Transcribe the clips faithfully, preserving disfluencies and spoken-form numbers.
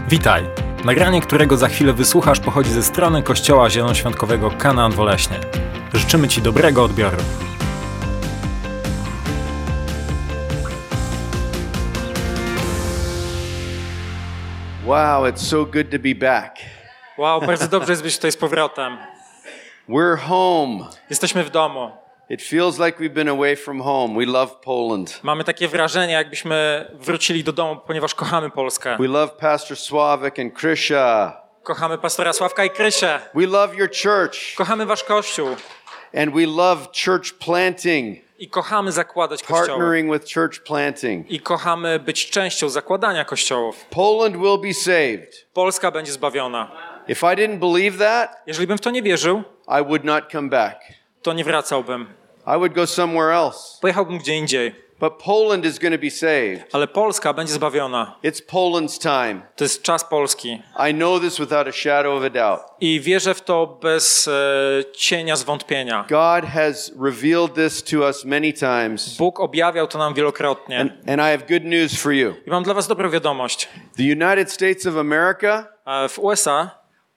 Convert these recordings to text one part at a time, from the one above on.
Witaj! Nagranie, którego za chwilę wysłuchasz, pochodzi ze strony Kościoła Zielonoświątkowego Kanaan Woleśnie. Życzymy Ci dobrego odbioru. Wow, it's so good to be back. Wow, bardzo dobrze jest być tutaj z powrotem. We're home. Jesteśmy w domu. It feels like we've been away from home. We love Poland. Mamy takie wrażenie, jakbyśmy wrócili do domu, ponieważ kochamy Polskę. We love Pastor Sławek and Krysia. Kochamy pastora Sławka i Krysię. We love your church. Kochamy wasz kościół. And we love church planting. I kochamy zakładać kościoły. Partnering with church planting. I kochamy być częścią zakładania kościołów. Poland will be saved. Polska będzie zbawiona. If I didn't believe that, jeżeli bym w to nie wierzył, I would not come back. to nie wracałbym. I would go somewhere else. Pojechałbym gdzie indziej. But Poland is going to be saved. Ale Polska będzie zbawiona. It's Poland's time. To jest czas Polski. I know this without a shadow of a doubt. I wierzę w to bez e, cienia zwątpienia. God has revealed this to us many times. Bóg objawiał to nam wielokrotnie. And, and I have good news for you. I mam dla was dobrą wiadomość. The United States of America E, w U S A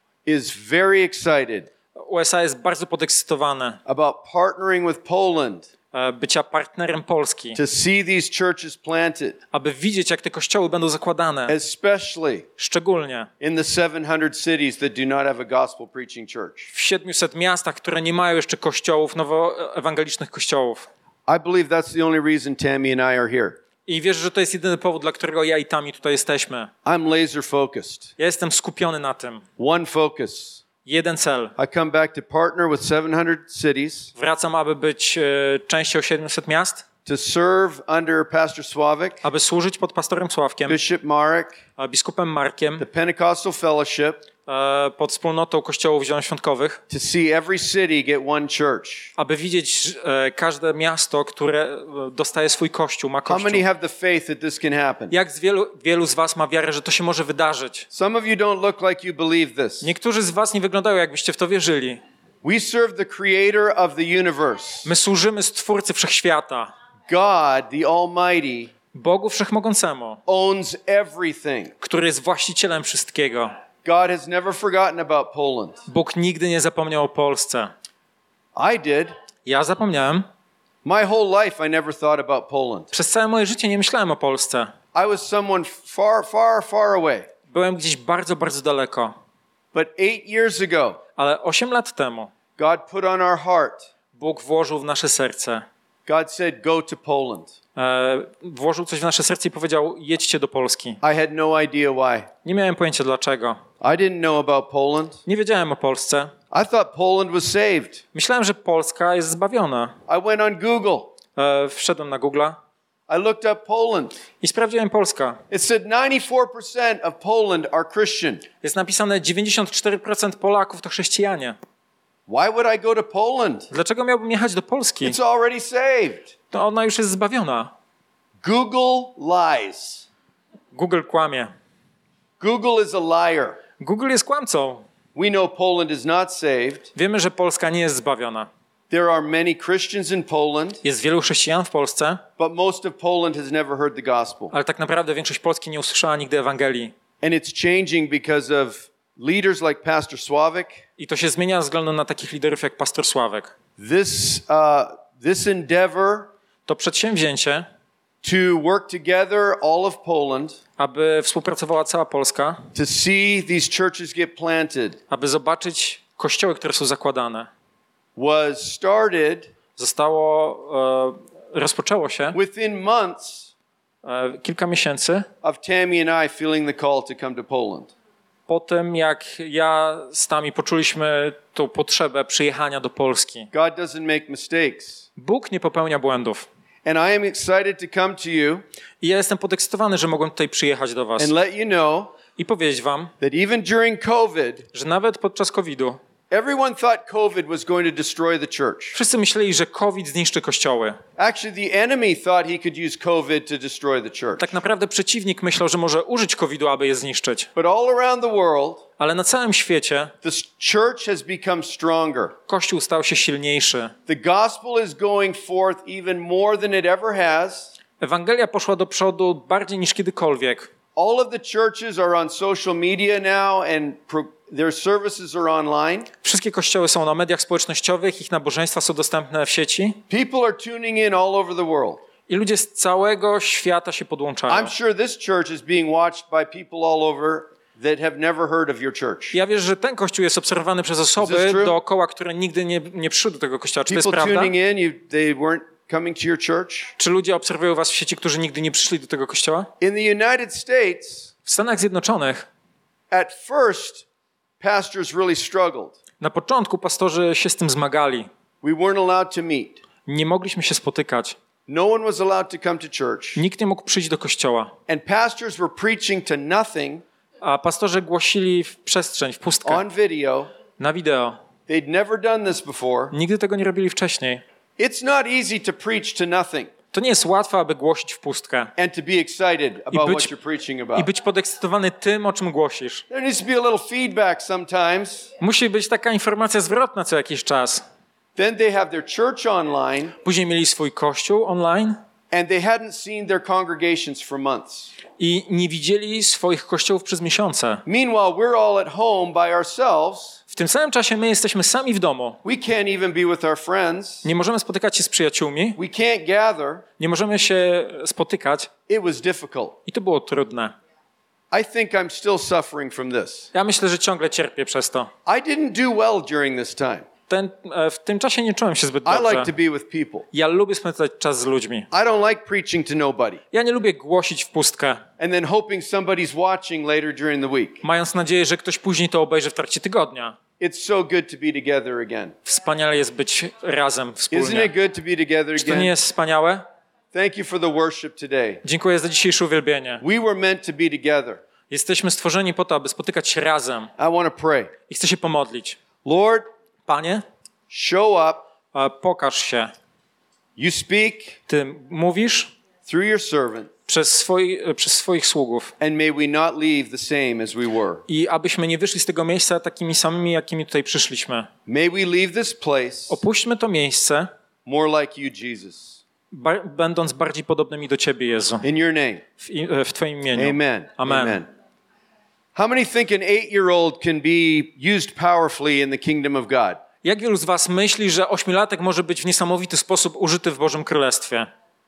is very excited U S A jest bardzo podekscytowane about partnering with Poland e, bycia partnerem Polski, to see these churches planted, aby widzieć, jak te kościoły będą zakładane, especially szczególnie in the seven hundred cities that do not have a gospel preaching church. w siedmiuset miastach, które nie mają jeszcze kościołów, nowoewangelicznych kościołów. I believe that's the only reason Tammy and I are here. I wierzę, że to jest jedyny powód, dla którego ja i Tami tutaj jesteśmy. I'm laser focused. Ja jestem skupiony na tym. One focus. Jeden cel. I come back to partner with seven hundred cities. Wracam, aby być e, częścią siedmiuset miast, To serve under Pastor Sławek, aby służyć pod pastorem Sławkiem, Bishop Marek, e, biskupem Markiem, the Pentecostal Fellowship, e, pod wspólnotą kościołów zielonoświątkowych, to see every city get one church. aby widzieć e, każde miasto, które e, dostaje swój kościół, ma How many kościół. have the faith that this can happen? Jak z wielu, wielu z was ma wiarę, że to się może wydarzyć? Some of you don't look like you believe this. Niektórzy z was nie wyglądają, jakbyście w to wierzyli. We serve the creator of the universe. My służymy Stwórcy Wszechświata, God, the Almighty, Bogu Wszechmogącemu, owns everything. który jest właścicielem wszystkiego. God has never forgotten about Poland. Bóg nigdy nie zapomniał o Polsce. I did. Ja zapomniałem. My whole life I never thought about Poland. Przez całe moje życie nie myślałem o Polsce. I was someone far, far, far away. Byłem gdzieś bardzo, bardzo daleko. But eight years ago, Ale osiem lat temu God put on our heart. Bóg włożył w nasze serce. God said, go to Poland. E, włożył coś w nasze serce i powiedział, jedźcie do Polski. I had no idea why. Nie miałem pojęcia dlaczego. I didn't know about Poland. Nie wiedziałem o Polsce. I thought Poland was saved. Myślałem, że Polska jest zbawiona. I went on Google. E, wszedłem na Google'a I looked up Poland. i sprawdziłem Polska. It said ninety-four percent of Poland are Christian. Jest napisane dziewięćdziesiąt cztery procent Polaków to chrześcijanie. Why would I go to Poland? Dlaczego miałbym jechać do Polski? It's already saved. To ona już jest zbawiona. Google lies. Google kłamie. Google is a liar. Google jest kłamcą. We know Poland is not saved. Wiemy, że Polska nie jest zbawiona. There are many Christians in Poland, Jest wielu chrześcijan w Polsce, but most of Poland has never heard the gospel. ale tak naprawdę większość Polski nie usłyszała nigdy Ewangelii. And it's changing because of leaders like Pastor Sławek. I to się zmienia ze względu na takich liderów jak pastor Sławek. This, uh, this endeavor To przedsięwzięcie, to work together all of Poland, aby współpracowała cała Polska, to see these churches get planted, aby zobaczyć kościoły, które są zakładane, was started zostało, e, rozpoczęło się within months e, kilka miesięcy of Tammy and I feeling the call to come to Poland. po tym, jak ja z Tami poczuliśmy tą potrzebę przyjechania do Polski. God doesn't make mistakes. Bóg nie popełnia błędów. And I am excited to come to you I ja jestem podekscytowany, że mogłem tutaj przyjechać do was and let you know i powiedzieć wam, that even during COVID, że nawet podczas kowida everyone thought COVID was going to destroy the church. wszyscy myśleli, że COVID zniszczy kościoły. Actually, the enemy thought he could use COVID to destroy the church. Tak naprawdę przeciwnik myślał, że może użyć kowida, aby je zniszczyć. But all around the world, Ale na całym świecie the church has become stronger. Kościół stał się silniejszy. The gospel is going forth even more than it ever has. Ewangelia poszła do przodu bardziej niż kiedykolwiek. All of the churches are on social media now and pro- their services are online. Wszystkie kościoły są na mediach społecznościowych, ich nabożeństwa są dostępne w sieci. People are tuning in all over the world. I ludzie z całego świata się podłączają. I'm sure this church is being watched by people all over that have never heard of your church. Ja wierzę, że ten kościół jest obserwowany przez osoby dookoła, które nigdy nie, nie przyszły do tego kościoła. Czy to jest People prawda? tuning in, you, they weren't coming to your church. Czy ludzie obserwują was w sieci, którzy nigdy nie przyszli do tego kościoła? In the United States, W Stanach Zjednoczonych at first, pastors really struggled. na początku pastorzy się z tym zmagali. We weren't allowed to meet. Nie mogliśmy się spotykać. No one was allowed to come to church. Nikt nie mógł przyjść do kościoła. And pastors were preaching to nothing A pastorzy głosili w przestrzeń, w pustkę, on video. na wideo. They'd never done this before. Nigdy tego nie robili wcześniej. It's not easy to preach to nothing To nie jest łatwe, aby głosić w pustkę and to be excited about być- what you're preaching i about. być podekscytowany tym, o czym głosisz. There needs to be a little feedback sometimes. Musi być taka informacja zwrotna co jakiś czas. Then they have their church online Później mieli swój kościół online and they hadn't seen their congregations for months. i nie widzieli swoich kościołów przez miesiące. Meanwhile, we're all at home by ourselves. W tym samym czasie my jesteśmy sami w domu. We can't even be with our friends. Nie możemy spotykać się z przyjaciółmi, We can't gather. nie możemy się spotykać It was difficult. i to było trudne. I think I'm still suffering from this. Ja myślę, że ciągle cierpię przez to. I didn't do well during this time. Ten, e, w tym czasie nie czułem się zbyt I like dobrze. to be with people. Ja lubię spędzać czas z ludźmi. I don't like preaching to nobody Ja nie lubię głosić w pustkę, and then hoping somebody's watching later during the week. mając nadzieję, że ktoś później to obejrzy w trakcie tygodnia. It's so good to be together again. Wspaniale jest być razem, Isn't wspólnie. it good to be together Czy to nie again? jest wspaniałe? Thank you for the worship today. Dziękuję za dzisiejsze uwielbienie. We were meant to be together. Jesteśmy stworzeni po to, aby spotykać się razem. I want to pray. I chcę się pomodlić. Lord, Panie, show up. e, pokaż się. You speak Ty mówisz through your servant, przez, swoi, e, przez swoich sługów. and may we not leave the same as we were. I abyśmy nie wyszli z tego miejsca takimi samymi, jakimi tutaj przyszliśmy. May we leave this place Opuśćmy to miejsce, more like you, Jesus. ba- będąc bardziej podobnymi do Ciebie, Jezu. In your name. W, i- e, w Twoim imieniu. Amen. Amen. How many think an eight-year-old can be used powerfully in the kingdom of God? Jak wielu z was myśli, że ośmiolatek może być w niesamowity sposób użyty w Bożym Królestwie?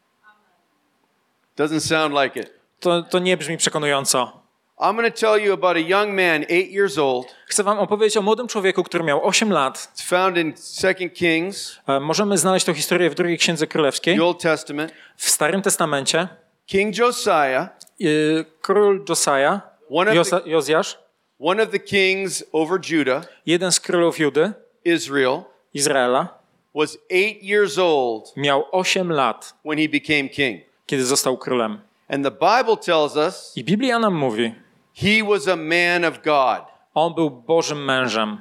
Doesn't sound like it. To, to nie brzmi przekonująco. I'm going to tell you about a young man, eight years old. Chcę wam opowiedzieć o młodym człowieku, który miał osiem lat. It's found in Second Kings, E, Możemy znaleźć tę historię w drugiej księdze królewskiej, the Old Testament. w Starym Testamencie. King Josiah, E, Król Josiah, one of, Josa- the, Jozjasz, one of the kings over Judah, jeden z królów Judy, Israel, Izraela, was eight years old miał osiem lat, when he became king. kiedy został królem. And the Bible tells us I Biblia nam mówi, he was a man of God. on był Bożym mężem.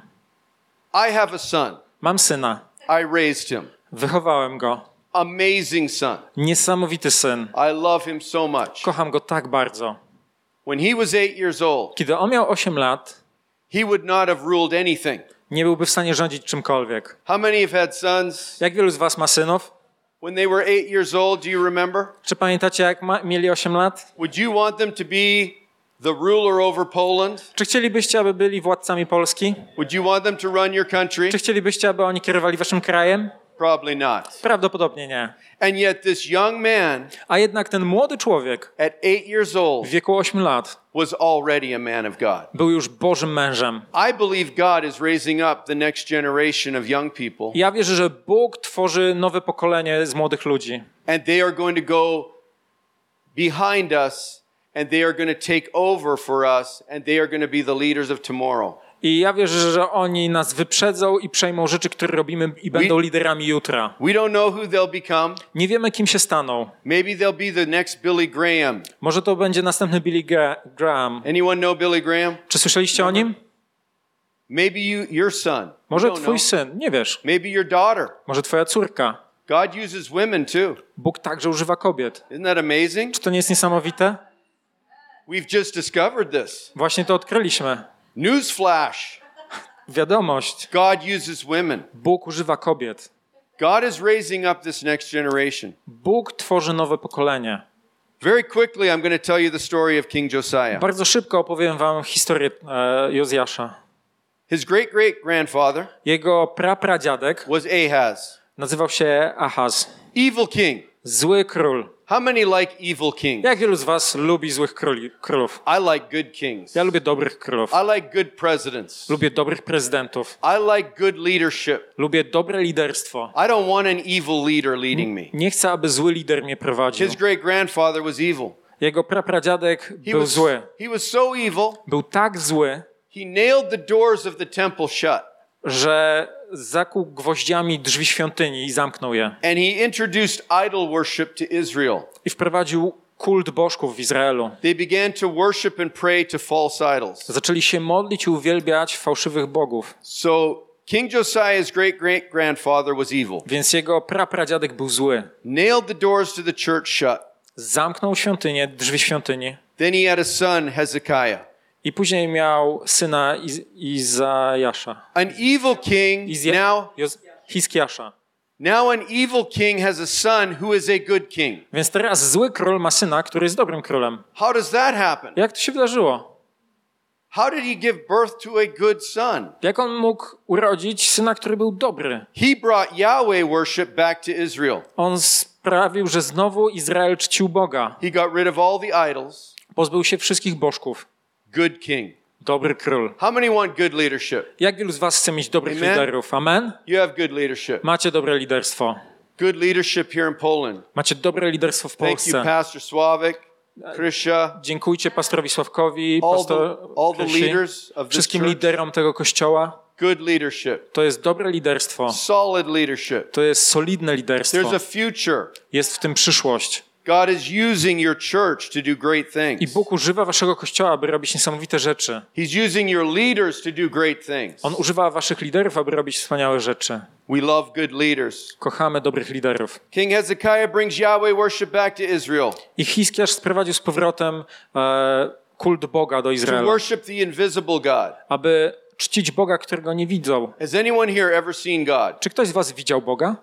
I have a son. Mam syna, I raised him. wychowałem go. Amazing son. Niesamowity syn. I love him so much. Kocham go tak bardzo. When he was eight years old, Kiedy on miał osiem lat, he would not have ruled anything. nie byłby w stanie rządzić czymkolwiek. How many have had sons? Jak wielu z was ma synów? When they were eight years old, do you remember? Czy pamiętacie, jak ma, mieli osiem lat? Would you want them to be the ruler over Poland? Czy chcielibyście, aby byli władcami Polski? Would you want them to run your country? Czy chcielibyście, aby oni kierowali waszym krajem? Probably not. Prawdopodobnie nie. And yet this young man A jednak ten młody człowiek at eight years old w wieku ośmiu lat was already a man of God. był już Bożym mężem. I believe God is raising up the next generation of young people, Ja wierzę, że Bóg tworzy nowe pokolenie z młodych ludzi. and they are going to go behind us, and they are going to take over for us, and they are going to be the leaders of tomorrow. I ja wierzę, że oni nas wyprzedzą i przejmą rzeczy, które robimy i będą liderami jutra. We don't know who they'll become. Nie wiemy, kim się staną. Maybe they'll be the next Billy Graham. Może to będzie następny Billy Gra- Graham. Anyone know Billy Graham? Czy słyszeliście o nim? Maybe you, your son. Może You don't twój know. syn, nie wiesz. Maybe your daughter. Może twoja córka. God uses women too. Bóg także używa kobiet. Isn't that amazing? Czy to nie jest niesamowite? We've just discovered this. Właśnie to odkryliśmy. Newsflash. Wiadomość. God uses women. Bóg używa kobiet. God is raising up this next generation. Bóg tworzy nowe pokolenie. Very quickly, I'm going to tell you the story of King Josiah. Bardzo szybko opowiem wam historię e, Jozjasza. His great-great-grandfather Jego prapradziadek was Ahaz. nazywał się Ahaz. Evil king. Zły król. How many like evil kings? Jak wielu z was lubi złych króli, królów? I like good kings. Ja lubię dobrych królów. I like good presidents. Lubię dobrych prezydentów. I like good leadership. Lubię dobre liderstwo. I don't want an evil leader leading me. Nie chcę, aby zły lider mnie prowadził. His great-grandfather was evil. Jego prapradziadek He był was, zły. he was so evil, Był tak zły, he nailed the doors of the temple shut. że zakuł gwoździami drzwi świątyni i zamknął je. And he introduced idol worship to Israel. I wprowadził kult bożków w Izraelu. They began to worship and pray to false idols. Zaczęli się modlić i uwielbiać fałszywych bogów. So King Josiah's great-great-grandfather was evil. Więc jego prapradziadek był zły. Nailed the doors to the church shut. Zamknął świątynię, drzwi świątyni. Then he had a son, Hezekiah. I później miał syna Iz- Izajasza. An evil king Izja- now, Joz- Hiskiasza. now an evil king has a son who is a good king. Więc teraz zły król ma syna, który jest dobrym królem. How does that happen? Jak to się wydarzyło? How did he give birth to a good son? Jak on mógł urodzić syna, który był dobry? He brought Yahweh worship back to Israel. On sprawił, że znowu Izrael czcił Boga. He got rid of all the idols. Pozbył się wszystkich bożków. Good king. Dobry król. How many want good leadership? Jak wielu z was chce mieć dobrych Amen. liderów? Amen? You have good leadership. Macie dobre liderstwo. Good leadership here in Poland. Macie dobre liderstwo w Thank you, Polsce. Pastor Sławek, Krisha, Dziękujcie pastorowi Sławkowi, all the, pastor all the Krysi, leaders of this wszystkim church. liderom tego kościoła. Good leadership. To jest dobre liderstwo. Solid leadership. To jest solidne liderstwo. There's a future. Jest w tym przyszłość. God is using your church to do great I things. Bóg używa waszego kościoła, aby robić niesamowite rzeczy. He's using your leaders to do great things. On używa waszych liderów, aby robić wspaniałe rzeczy. We love good leaders. Kochamy dobrych liderów. King Hezekiah brings Yahweh worship back to Israel I Hiskiasz sprowadził z powrotem e, kult Boga do to Izraela, worship the invisible God. aby czcić Boga, którego nie widzą. Has anyone here ever seen God? Czy ktoś z was widział Boga?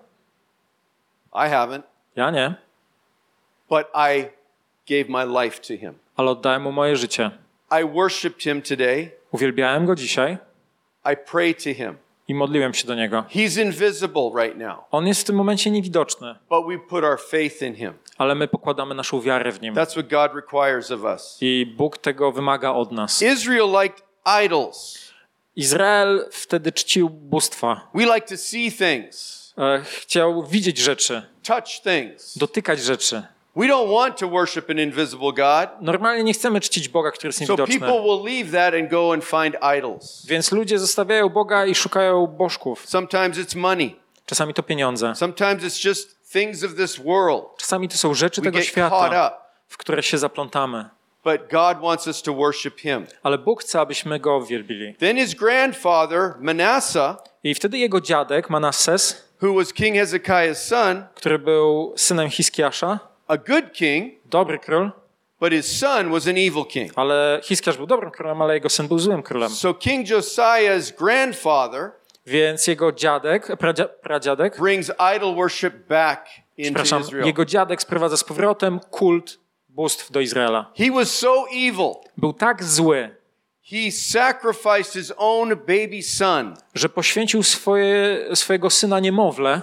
I haven't, Ja nie, but I gave my life to him. ale oddałem mu moje życie. I worshiped him today. Uwielbiałem go dzisiaj I pray to him. i modliłem się do niego. He's invisible right now, On jest w tym momencie niewidoczny, but we put our faith in him. ale my pokładamy naszą wiarę w nim. That's what God requires of us. I Bóg tego wymaga od nas. Israel liked idols. Izrael wtedy czcił bóstwa. We like to see things, E, Chciał widzieć rzeczy, touch things. dotykać rzeczy. We don't want to worship an invisible God, Normalnie nie chcemy czcić Boga, który jest so niewidoczny. people will leave that and go and find idols. Więc ludzie zostawiają Boga i szukają bożków. Sometimes it's money. Czasami to pieniądze. Sometimes it's just things of this world. Czasami to są rzeczy We tego get caught świata, up. w które się zaplątamy. But God wants us to worship him. Ale Bóg chce, abyśmy Go wielbili. Then his grandfather, Manasseh, I wtedy jego dziadek, Manasses, who was King Hezekiah's son, który był synem Hiskiasza, a good king, dobry król, but his son was an evil king. ale Hiskiasz był dobrym królem, ale jego syn był złym królem. So King Josiah's grandfather Więc jego dziadek, pradzia, pradziadek, brings idol worship back into przepraszam, Israel. jego dziadek sprowadza z powrotem kult bóstw do Izraela. He was so evil. Był tak zły, He sacrificed his own baby son że poświęcił swoje, swojego syna niemowlę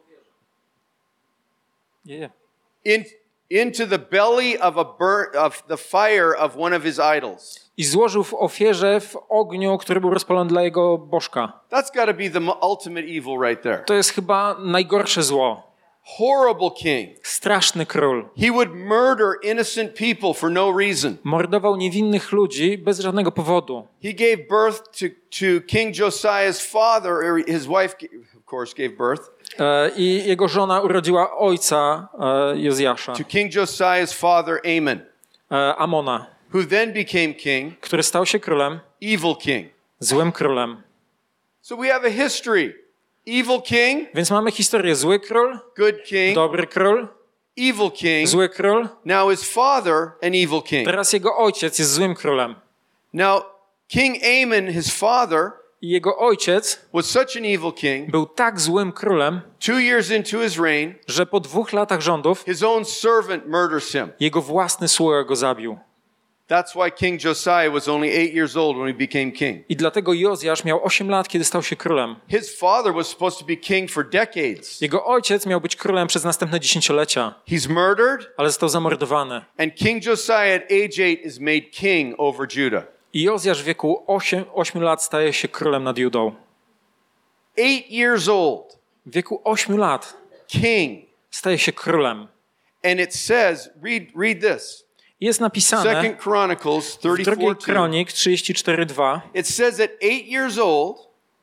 yeah. in, into the belly of a burnt of the fire of one of his idols. i złożył w ofierze w ogniu, który był rozpalony dla jego bożka. That's got to be the mo- ultimate evil right there. To jest chyba najgorsze zło. Horrible king. Straszny król. He would murder innocent people for no reason. Mordował niewinnych ludzi bez żadnego powodu. He gave birth to, to King Josiah's father, or his wife, of course, gave birth E, I jego żona urodziła ojca e, Jozjasza, to King Josiah's father, Amon, e, Amona, who then became king, który stał się królem, evil king. złym królem. So we have a history. Evil king, Więc mamy historię zły król, good king, dobry król, evil king. zły król. Now his father, an evil king. Teraz jego ojciec jest złym królem. Now, King Amon, his father, I jego ojciec was such an evil king. był tak złym królem, Two years into his reign, że po dwóch latach rządów his own servant murders him. jego własny sługa go zabił. That's why King Josiah was only eight years old when he became king. I dlatego Jozjasz miał osiem lat, kiedy stał się królem. His father was supposed to be king for decades. Jego ojciec miał być królem przez następne dziesięciolecia, He's murdered, ale został zamordowany. and King Josiah at age eight is made king over Judah. I Jozjasz w wieku ośmiu lat staje się królem nad Judą. Eight years old, W wieku ośmiu lat king. staje się królem. And it says, read, read this. Jest napisane Second Chronicles w drugiej thirty-four two. Kronik trzydzieści cztery dwa, It says at eight years old,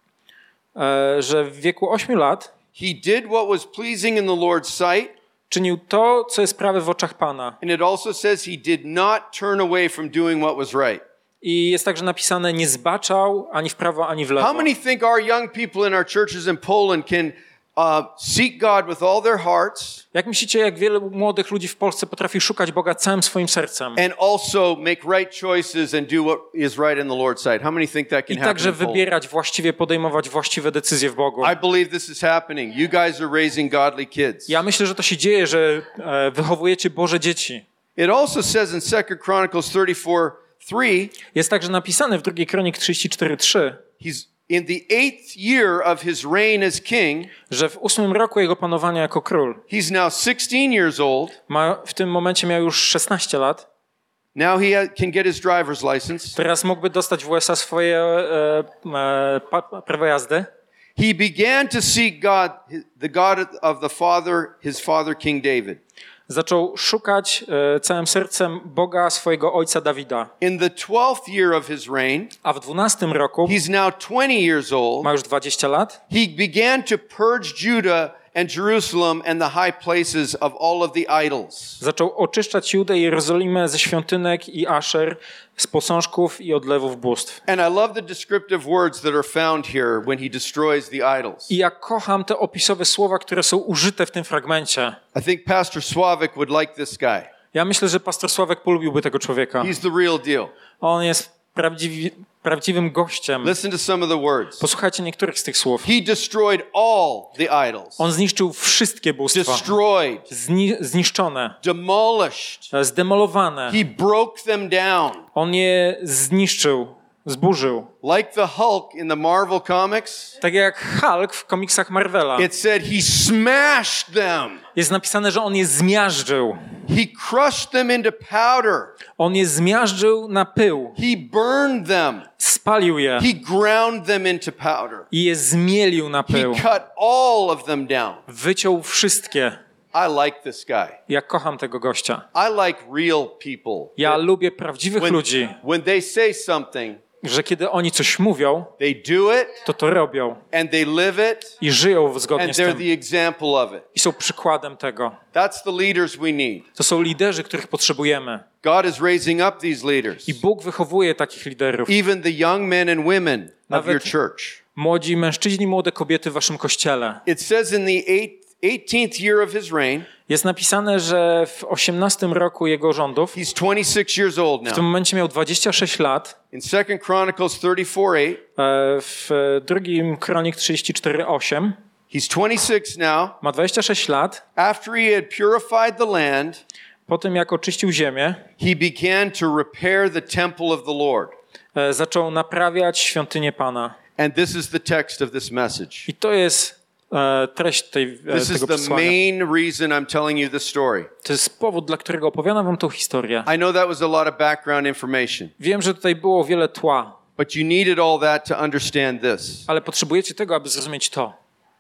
e, że w wieku ośmiu lat he did what was pleasing in the Lord's sight. czynił to, co jest prawe w oczach Pana. And it also says he did not turn away from doing what was right. I jest także napisane, nie zbaczał ani w prawo, ani w lewo. How many think our young people in our churches in Poland can uh, seek God with all their hearts Jak myślicie, jak wielu młodych ludzi w Polsce potrafi szukać Boga całym swoim sercem and also make right choices and do what is right in the Lord's sight? How many think that can i happen także in Poland? wybierać właściwie, podejmować właściwe decyzje w Bogu? I believe this is happening. You guys are raising godly kids. Ja myślę, że to się dzieje, że e, wychowujecie Boże dzieci. It also says in Second Chronicles thirty-four three, Jest także napisane w drugiej Kronik trzydzieści cztery trzy, he's in the eighth year of his reign as king. że w ósmym roku jego panowania jako król, He's now sixteen years old. ma, w tym momencie miał już szesnaście lat, Now he ha- can get his driver's license. teraz mógłby dostać w U S A swoje e, e, pa, prawo jazdy. He began to seek God, the God of the father, his father King David. Zaczął szukać e, całym sercem Boga swojego ojca Dawida. In the twelfth year of his reign, A w dwunastym roku, he's now twenty years old. ma już dwadzieścia lat, He began to purge Judah and Jerusalem and the high places of all of the idols. zaczął oczyszczać Judę i Jerozolimę ze świątynek i aszer, z posążków i odlewów bóstw. And I love the descriptive words that are found here when he destroys the idols. I ja kocham te opisowe słowa, które są użyte w tym fragmencie. I think Pastor Sławik would like this guy. Ja myślę, że pastor Sławek polubiłby tego człowieka. He's the real deal. On jest prawdziwi, prawdziwym gościem. Listen to some of the words. Posłuchajcie niektórych z tych słów. He destroyed all the idols. On zniszczył wszystkie bóstwa. Destroyed, Zni- zniszczone, demolished. e, zdemolowane. He broke them down. On je zniszczył, zburzył. Like the Hulk in the Marvel comics, Tak jak Hulk w komiksach Marvela. it said he smashed them. Jest napisane, że on je zmiażdżył. He crushed them into powder. On je zmiażdżył na pył. He burned them. Spalił je He ground them into powder. i je zmielił na He pył. cut all of them down. Wyciął wszystkie. I like this guy. Ja kocham tego gościa. I like real people. Ja lubię prawdziwych When, ludzi, when they say something, że kiedy oni coś mówią, they do it to to robią and they live it i żyją zgodnie and z they're tym. the example of it. I są przykładem tego. That's the leaders we need. To są liderzy, których potrzebujemy. God is raising up these leaders. I Bóg wychowuje takich liderów. Even the young men and women of Nawet- your church. Młodzi mężczyźni, młode kobiety w waszym kościele. It says in the eight, eighteenth year of his reign, Jest napisane, że w osiemnastym roku jego rządów, he's twenty-six years old w tym now. momencie miał dwadzieścia sześć lat, In Second Chronicles thirty-four eight, e, w drugim Kronik trzydzieści cztery osiem, he's twenty-six now. ma dwadzieścia sześć lat. After he had purified the land, Po tym, jak oczyścił ziemię, he began to repair the temple of the Lord. e, zaczął naprawiać świątynię Pana. And this is the text of this message. I to jest e, treść tej, e, This is tego the przesłania. main reason I'm telling you this story. To jest powód, dla którego opowiadam wam tą historię. I know that was a lot of background information, Wiem, że tutaj było wiele tła, but you needed all that to understand this. ale potrzebujecie tego, aby zrozumieć to.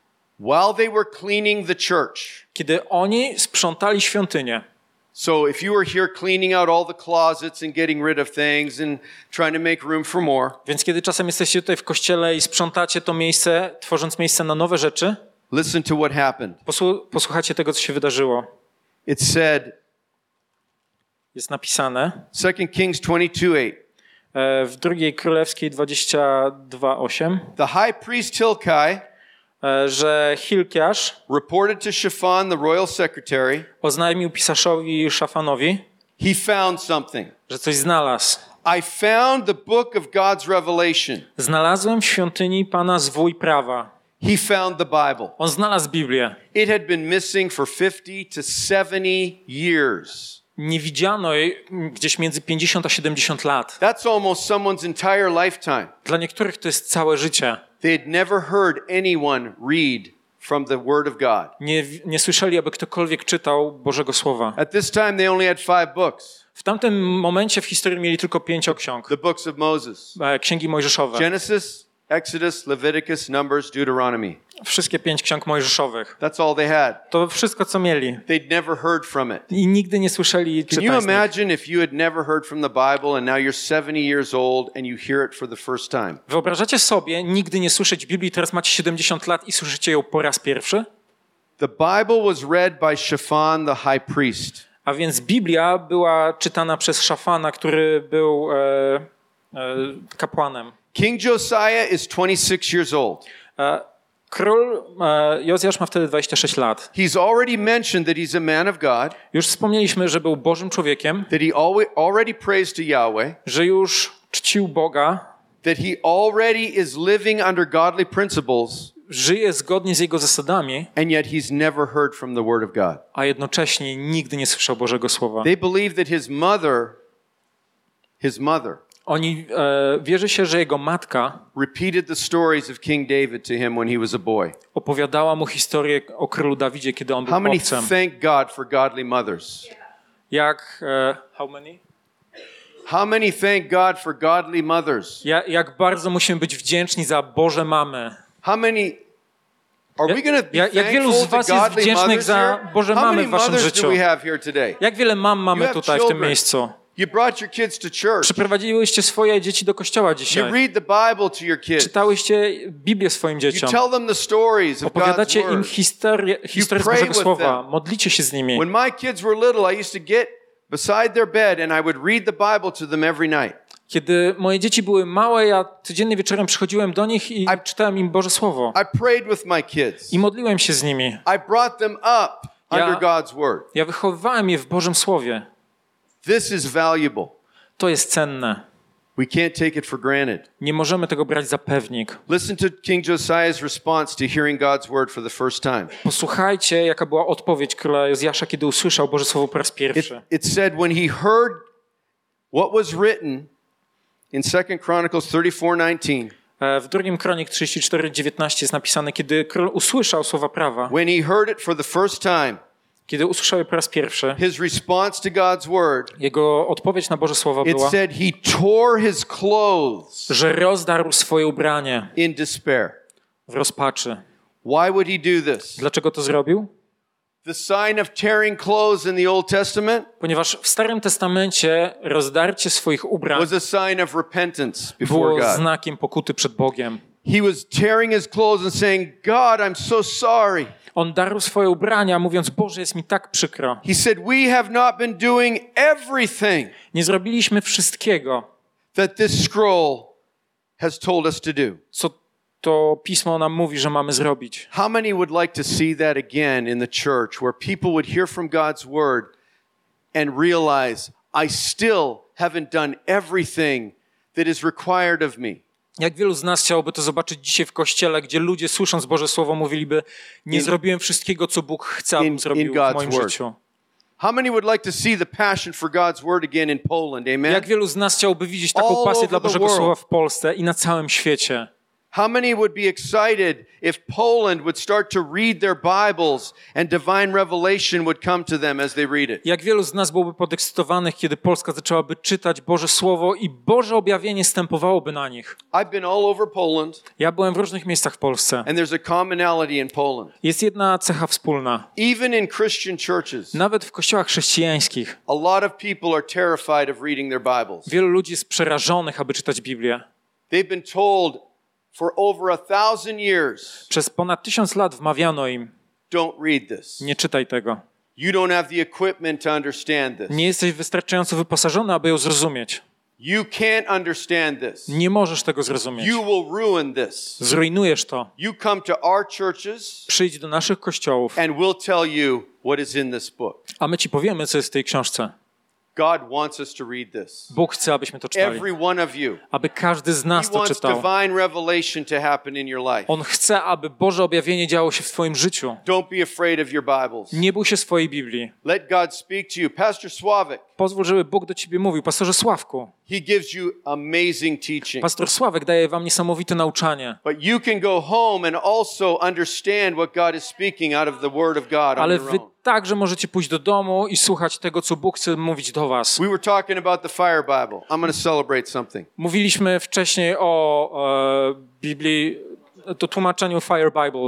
While they were cleaning the church, Kiedy oni sprzątali świątynię, so if you were here cleaning out all the closets and getting rid of things and trying to make room for more, więc kiedy czasem jesteście tutaj w kościele i sprzątacie to miejsce, tworząc miejsce na nowe rzeczy, listen to what happened. posłu- posłuchajcie tego, co się wydarzyło. It said, Jest napisane Second Kings twenty-two eight, e, w drugiej Królewskiej dwadzieścia dwa osiem, the high priest Hilkiah e, że Hilkiasz reported to Shaphan, the royal secretary, oznajmił pisarzowi Szafanowi, he found something. że coś znalazł. I found the book of God's revelation. Znalazłem w świątyni Pana zwój prawa. He found the Bible. On znalazł Biblię. It had been missing for fifty to seventy years. Nie widziano jej gdzieś między pięćdziesiąt a siedemdziesiąt lat. That's almost someone's entire lifetime. Dla niektórych to jest całe życie. They had never heard anyone read from the Word of God. Nie, nie słyszeli, aby ktokolwiek czytał Bożego Słowa. At this time they only had five books. W tamtym momencie w historii mieli tylko pięcioksiąg. The books of Moses. Księgi Mojżeszowe. Genesis, Exodus, Leviticus, Numbers, Deuteronomy. Wszystkie pięć ksiąg mojżeszowych. That's all they had. To wszystko, co mieli. They'd never heard from it. I nigdy nie słyszeli Can you czytać z nich. imagine if you had never heard from the Bible and now you're seventy years old and you hear it for the first time? Wyobrażacie sobie nigdy nie słyszeć Biblii, teraz macie siedemdziesiąt lat i słyszycie ją po raz pierwszy? The Bible was read by Shaphan the high priest. A więc Biblia była czytana przez Szafana, który był e, e, kapłanem. King Josiah is twenty-six years old. E, król e, Jozjasz ma wtedy dwadzieścia sześć lat. He's already mentioned that he's a man of God, Już wspomnieliśmy, że był Bożym człowiekiem, that he alwa- already prays to Yahweh, że już czcił Boga, that he already is living under godly principles, żyje zgodnie z Jego zasadami, and yet he's never heard from the Word of God. a jednocześnie nigdy nie słyszał Bożego Słowa. They believe that his mother, his mother, Oni, e, wierzy się, że jego matka repeated the stories of King David to him when he was a boy. opowiadała mu historię o królu Dawidzie, kiedy on był How many chłopcem. thank God for godly mothers? Jak, e, how many? How many thank God for godly mothers? Ja, jak bardzo musimy być wdzięczni za Boże mamy. How many are we going to be Jak- jak wielu z thankful was to jest godly wdzięcznych mothers za here? Boże How mamy many w waszym mothers do życiu? we have here today? Jak wiele mam You mamy have tutaj w tym children. miejscu? You brought your kids to church. Przyprowadziłyście swoje dzieci do kościoła You dzisiaj. read the Bible to your kids. Czytałyście Biblię swoim You dzieciom. tell them the stories of God's Opowiadacie im word. historię, historię z pray Bożego with Słowa. them. Modlicie się z nimi. When my kids were little, I used to get beside their bed and I would read the Bible to them every night. Kiedy moje dzieci były małe, ja codziennie wieczorem przychodziłem do nich i I- czytałem im Boże Słowo. I prayed with my kids. I modliłem się z nimi. I brought them up Ja- under God's word. Ja wychowywałem je w Bożym Słowie. This is valuable. To jest cenne. We can't take it for granted. Nie możemy tego brać za pewnik. Listen to King Josiah's response to hearing God's word for the first time. Posłuchajcie, jaka była odpowiedź króla Jozjasza, kiedy usłyszał Boże Słowo po raz It, pierwszy. it said, when he heard what was written in Second Chronicles thirty-four nineteen, E, W drugim Kronik trzydzieści cztery dziewiętnaście jest napisane, kiedy król usłyszał słowa prawa, when he heard it for the first time, kiedy usłyszał je po raz pierwszy, his response to God's word, jego odpowiedź na Boże Słowo it była, said he tore his clothes że rozdarł swoje ubranie in despair. w rozpaczy. Why would he do this? Dlaczego to zrobił? The sign of tearing clothes in the Old Testament Ponieważ w Starym Testamencie rozdarcie swoich ubrań was a sign of repentance before było God. znakiem pokuty przed Bogiem. He was tearing his clothes and saying, God, I'm so sorry. On darł swoje ubrania, mówiąc, Boże, jest mi tak przykro. He said, we have not been doing everything Nie zrobiliśmy wszystkiego, that this scroll has told us to do. co to Pismo nam mówi, że mamy zrobić. How many would like to see that again in the church, where people would hear from God's word and realize, I still haven't done everything that is required of me? Jak wielu z nas chciałoby to zobaczyć dzisiaj w Kościele, gdzie ludzie słysząc Boże Słowo mówiliby, nie In- zrobiłem wszystkiego, co Bóg chce, in- abym in zrobił God's w moim word. życiu. How many would like to see the passion for God's word again in Poland? Amen? Jak wielu z nas chciałoby widzieć taką All pasję over dla the Bożego world. Słowa w Polsce i na całym świecie? How many would be excited if Poland would start to read their Bibles and divine revelation would come to them as they read it? Jak wielu z nas byłoby podekscytowanych, kiedy Polska zaczęłaby czytać Boże Słowo i Boże objawienie stępowałoby na nich? I've been all over Poland, Ja byłem w różnych miejscach w Polsce. and there's a commonality in Poland. Jest jedna cecha wspólna. Even in Christian churches, Nawet w kościołach chrześcijańskich a lot of people are terrified of reading their Bibles. wielu ludzi jest przerażonych, aby czytać Biblię. They've been told for over a thousand years, Przez ponad tysiąc lat wmawiano im, don't read this. nie czytaj tego. You don't have the equipment to understand this. Nie jesteś wystarczająco wyposażony, aby ją zrozumieć. You can't understand this. Nie możesz tego zrozumieć. You will ruin this. Zrujnujesz to. You come to our churches Przyjdź do naszych kościołów, and we'll tell you what is in this book. a my ci powiemy, co jest w tej książce. God wants us to read this. Bóg chce, abyśmy to czytali. Every one of you. Aby każdy z nas He to wants czytał. divine revelation to happen in your life. On chce, aby Boże objawienie działo się w twoim życiu. Don't be afraid of your Bibles. Nie bój się swojej Biblii. Let God speak to you. Pastor Sławek, Pozwól, żeby Bóg do ciebie mówił. Pastorze Sławku, he gives you amazing teaching. Pastor Sławek daje wam niesamowite nauczanie. But you can go home and also understand what God is speaking out of the Word of God on Ale your wy own. także możecie pójść do domu i słuchać tego, co Bóg chce mówić do was. We were talking about the Fire Bible. I'm going to celebrate something. Mówiliśmy wcześniej o e, Biblii, to tłumaczeniu Fire Bible.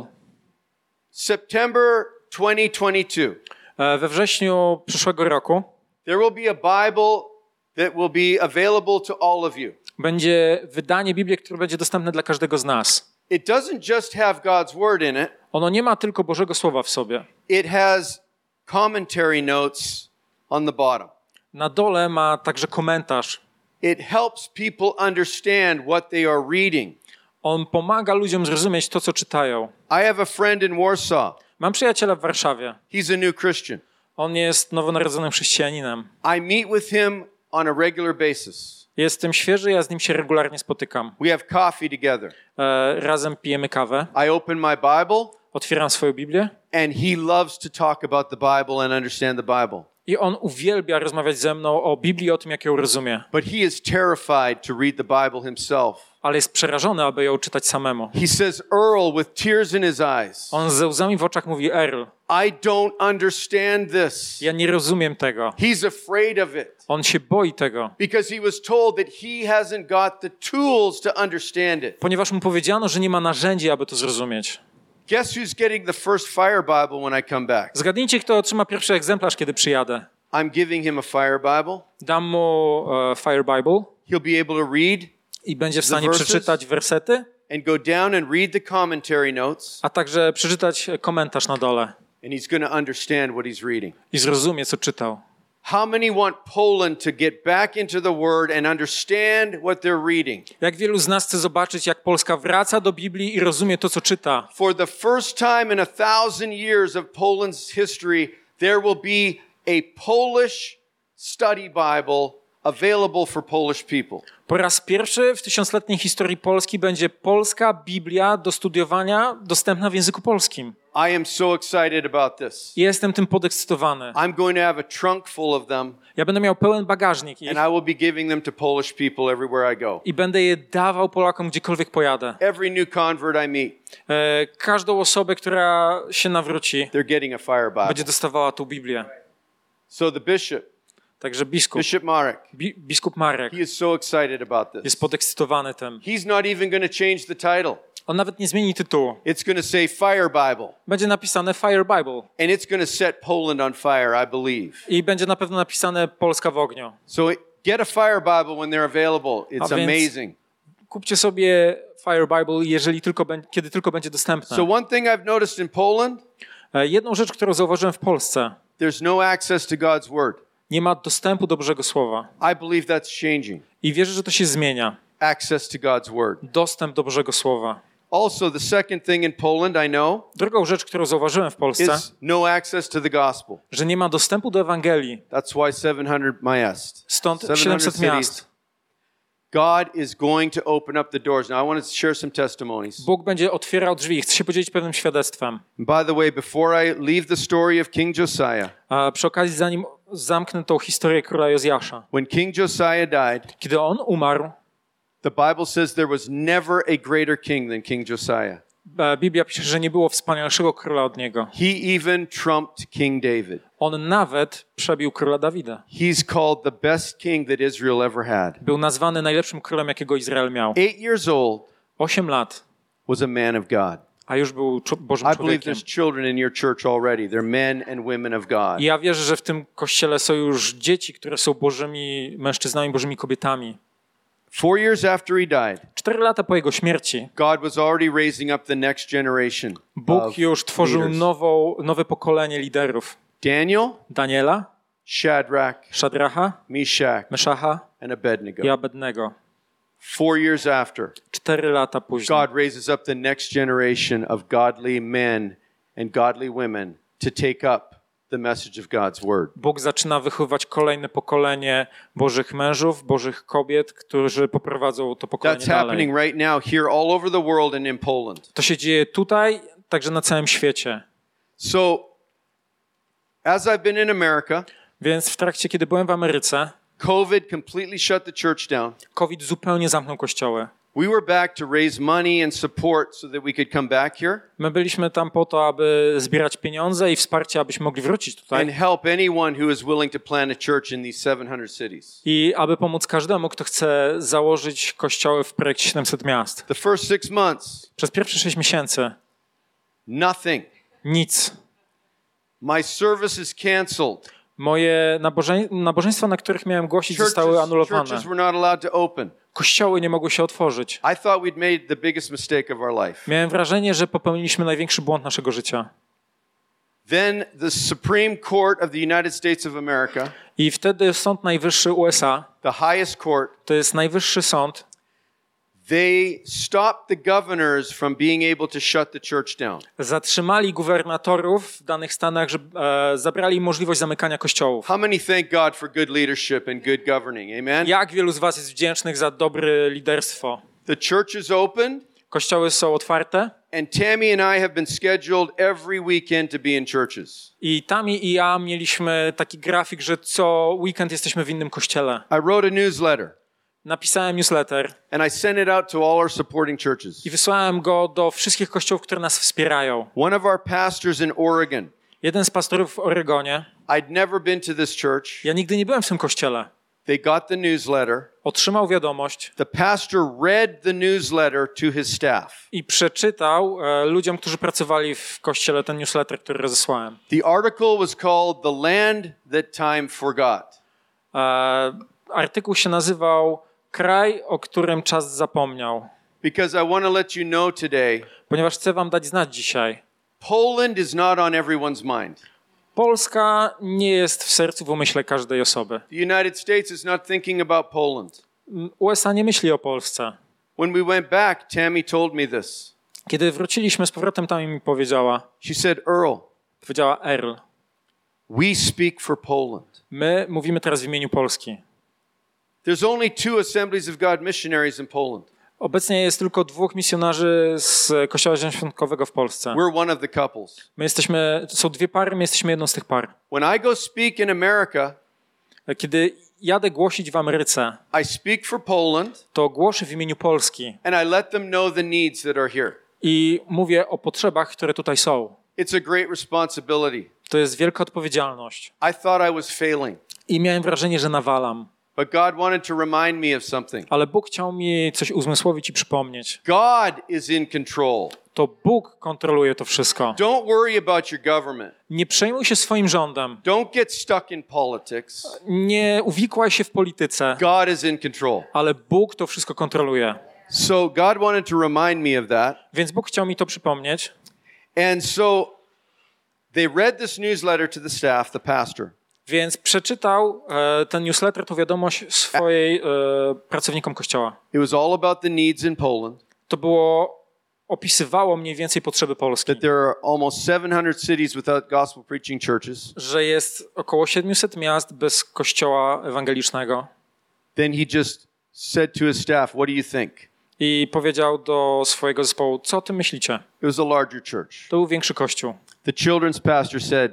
September twenty twenty-two. E, we wrześniu przyszłego roku There will be a Bible that will be available to all of you. będzie wydanie Biblii, które będzie dostępne dla każdego z nas. It doesn't just have God's Word in it. Ono nie ma tylko Bożego Słowa w sobie. It has commentary notes on the bottom. Na dole ma także komentarz. It helps people understand what they are reading. On pomaga ludziom zrozumieć to, co czytają. I have a friend in Warsaw. Mam przyjaciela w Warszawie. He's a new Christian. On jest nowonarodzonym chrześcijaninem. I meet with him on a regular basis. Jestem świeży, ja z nim się regularnie spotykam. We have coffee together. E, razem pijemy kawę. I open my Bible Otwieram swoją Biblię. and he loves to talk about the Bible and understand the Bible. I on uwielbia rozmawiać ze mną o Biblii, o tym, jak ją rozumie. But he is terrified to read the Bible himself. Ale jest przerażony, aby ją czytać samemu. He says, Earl, with tears in his eyes, On ze łzami w oczach mówi: Earl, I don't understand this. ja nie rozumiem tego. He's afraid of it On się boi tego, because he was told that he hasn't got the tools to understand it. ponieważ mu powiedziano, że nie ma narzędzi, aby to zrozumieć. Guess who's getting the first Fire Bible when I come back? Zgadnijcie, kto otrzyma pierwszy egzemplarz, kiedy przyjadę. I'm giving him a Fire Bible. Dam mu e, Fire Bible He'll be able to read i będzie w The stanie verses? przeczytać wersety, and go down and read the commentary notes, a także przeczytać komentarz na dole and he's going to understand what he's reading. i zrozumie, co czytał. How many want Poland to get back into the Word and understand what they're reading? Jak wielu z nas chce zobaczyć, jak Polska wraca do Biblii i rozumie to, co czyta. For the first time in a thousand years of Poland's history, there will be a Polish study Bible available for Polish people. Po raz pierwszy w tysiącletniej historii Polski będzie polska Biblia do studiowania dostępna w języku polskim. I am so excited about this. I jestem tym podekscytowany. I'm going to have a trunk full of them, Ja będę miał pełen bagażnik ich and I will be giving them to Polish people everywhere I go. i będę je dawał Polakom, gdziekolwiek pojadę. Every new convert I meet, E, każdą osobę, która się nawróci, they're getting a Fire Bible. będzie dostawała tą Biblię. So the bishop, Także biskup, Bishop Marek, bi, biskup Marek he is so excited about this. jest podekscytowany tym. He's not even going to change the title. On nawet nie zmieni tytułu. It's going to say Fire Bible, Będzie napisane Fire Bible and it's going to set Poland on fire, I believe. i będzie na pewno napisane Polska w ogniu. So it, get a Fire Bible when they're available. It's A więc- amazing. Kupcie sobie Fire Bible, jeżeli tylko, bę- kiedy tylko będzie dostępne. So one thing I've noticed in Poland, E, Jedną rzecz, którą zauważyłem w Polsce, there's no access to God's Word. nie ma dostępu do Bożego Słowa. I believe that's changing. I wierzę, że to się zmienia. Access to God's Word. Dostęp do Bożego Słowa. Also, the second thing in Poland I know Drugą rzecz, którą zauważyłem w Polsce, is no access to the gospel. że nie ma dostępu do Ewangelii. That's why seven hundred miast. Stąd seven hundred siedemset cities. miast. God is going to open up the doors. Now I want to share some testimonies. Bóg będzie otwierał drzwi. Chcę się podzielić pewnym świadectwem. By the way, before I leave the story of King Josiah, A przy okazji, zanim zamknę tą historię króla Jozjasza. when King Josiah died, Kiedy on umarł, the Bible says there was never a greater king than King Josiah. e, Biblia pisze, że nie było wspanialszego króla od niego. He even trumped King David. On nawet przebił króla Dawida. He's called the best king that Israel ever had. Był nazwany najlepszym królem, jakiego Izrael miał. Eight years old, Osiem lat, was a man of God. a już był czo- Bożym I believe człowiekiem. there's children in your church already. They're men and women of God. I ja wierzę, że w tym kościele są już dzieci, które są Bożymi mężczyznami, Bożymi kobietami. Four years after he died, Cztery lata po jego śmierci God was already raising up the next generation Bóg of już tworzył leaders. nową, nowe pokolenie liderów. Daniel, Daniela, Shadrach, Szadracha, Meshach, Meszacha and Abednego. i Abednego. Four years after, Cztery lata później God raises up the next generation of godly men and godly women to take up the message of God's word. Bóg zaczyna wychowywać kolejne pokolenie Bożych mężów, Bożych kobiet, którzy poprowadzą to pokolenie That's dalej. happening right now here all over the world and in Poland. To się dzieje tutaj, także na całym świecie. So, as I've been in America, Więc w trakcie, kiedy byłem w Ameryce, COVID completely shut the church down. COVID zupełnie zamknął kościoły. We were back to raise money and support so that we could come back here My byliśmy tam po to, aby zbierać pieniądze i wsparcie, abyśmy mogli wrócić and tutaj help anyone who is willing to plant a church in these seven hundred cities. i aby pomóc każdemu, kto chce założyć kościoły w projekcie siedemset miast. The first six months, Przez pierwsze sześć miesięcy nothing. nic. My service is canceled. Moje nabożeństwa, nabożeństwa, na których miałem głosić, zostały Churches, anulowane. churches were not allowed to open. Kościoły nie mogły się otworzyć. I thought we'd made the biggest mistake of our life. Miałem wrażenie, że popełniliśmy największy błąd naszego życia. Then the Supreme Court of the United States of America, I wtedy Sąd Najwyższy U S A, the highest court, to jest najwyższy sąd, they stopped the governors from being able to shut the church down. zatrzymali gubernatorów w danych stanach, że e, zabrali im możliwość zamykania kościołów. How many thank God for good leadership and good governing? Amen? Jak wielu z was jest wdzięcznych za dobre liderstwo? The church is open, Kościoły są otwarte and Tammy and I have been scheduled every weekend to be in churches. i Tami i ja mieliśmy taki grafik, że co weekend jesteśmy w innym kościele. I wrote a newsletter, Napisałem newsletter and I sent it out to all our supporting churches. i wysłałem go do wszystkich kościołów, które nas wspierają. One of our pastors in Oregon, Jeden z pastorów w Oregonie, I'd never been to this church. ja nigdy nie byłem w tym kościele, They got the newsletter. otrzymał wiadomość The pastor read the newsletter to his staff. i przeczytał e, ludziom, którzy pracowali w kościele, ten newsletter, który rozesłałem. The article was called The Land That Time Forgot. E, artykuł się nazywał Kraj, o którym czas zapomniał. Because I want to let you know today, Ponieważ chcę wam dać znać dzisiaj, Poland is not on everyone's mind. Polska nie jest w sercu, w umyśle każdej osoby. The United States is not thinking about Poland. U S A nie myśli o Polsce. When we went back, Tammy told me this. Kiedy wróciliśmy z powrotem, tam mi powiedziała, She said, Earl, powiedziała Earl, we speak for Poland. my mówimy teraz w imieniu Polski. There's only two Assemblies of God missionaries in Poland. Obecnie jest tylko dwóch misjonarzy z Kościoła Zielonoświątkowego w Polsce. We're one of the couples. My jesteśmy, to są dwie pary, my jesteśmy jedną z tych par. When I go speak in America, Kiedy jadę głosić w Ameryce, I speak for Poland to głoszę w imieniu Polski and I let them know the needs that are here. i mówię o potrzebach, które tutaj są. It's a great responsibility. To jest wielka odpowiedzialność. I thought I was failing, I miałem wrażenie, że nawalam. but God wanted to remind me of something. Ale Bóg chciał mi coś uzmysłowić i przypomnieć. God is in control. To Bóg kontroluje to wszystko. Don't worry about your government. Nie przejmuj się swoim rządem. Don't get stuck in politics. Nie uwikłaj się w polityce, God is in control. ale Bóg to wszystko kontroluje. So God wanted to remind me of that. Więc Bóg chciał mi to przypomnieć. And so they read this newsletter to the staff, the pastor. Więc przeczytał e, ten newsletter, tą wiadomość swojej e, pracownikom kościoła. It was all about the needs in Poland, To było, opisywało mniej więcej potrzeby Polski. that there are almost seven hundred cities without gospel preaching churches. Że jest około siedemset miast bez kościoła ewangelicznego. Then he just said to his staff, what do you think? I powiedział do swojego zespołu, co o tym myślicie? It was a larger church. To był większy kościół. The children's pastor said,